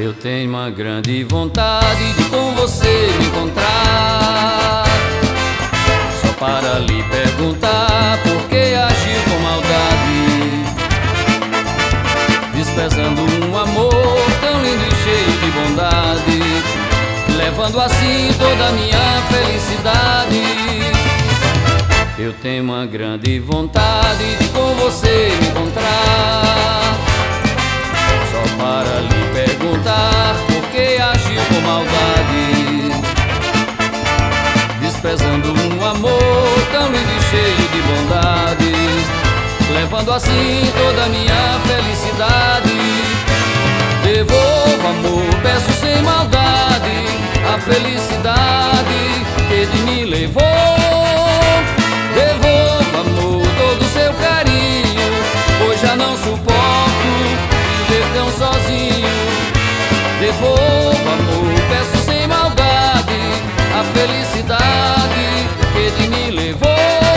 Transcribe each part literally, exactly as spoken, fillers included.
Eu tenho uma grande vontade de com você me encontrar, só para lhe perguntar por que agiu com maldade, desprezando um amor tão lindo e cheio de bondade, levando assim toda a minha felicidade. Eu tenho uma grande vontade de com você me encontrar, só para lhe perguntar por que agiu com maldade, desprezando um amor tão lindo e cheio de bondade, levando assim toda a minha felicidade. Devolva, amor, peço sem maldade, a felicidade que de mim levou. Devolva, amor, todo o seu carinho, pois já não suporto viver tão sozinho. Devolva, amor, peço sem maldade, a felicidade que de mim levou.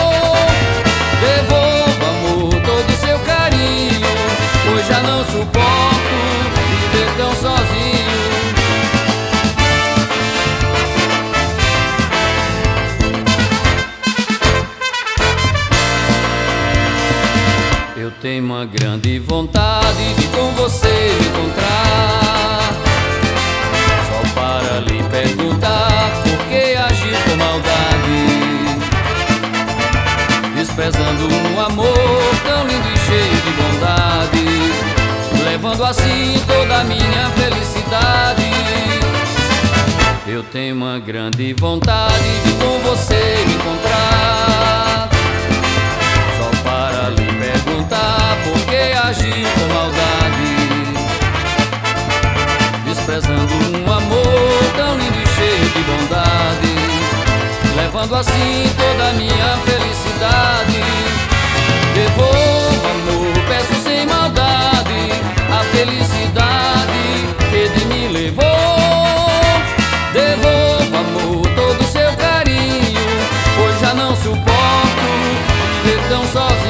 Devolva, amor, todo o seu carinho, pois já não suporto viver tão sozinho. Eu tenho uma grande vontade de com você me encontrar, só para lhe perguntar por que agiu com maldade, desprezando um amor tão lindo e cheio de bondade, levando assim toda a minha felicidade. Eu tenho uma grande vontade de com você me encontrar, só para lhe perguntar por que agiu com maldade, desprezando um amor tão lindo e cheio de bondade, levando assim toda a minha felicidade. Devolva, amor, peço sem maldade, a felicidade que de mim levou. Devolva, amor, todo o seu carinho, pois já não suporto viver tão sozinho.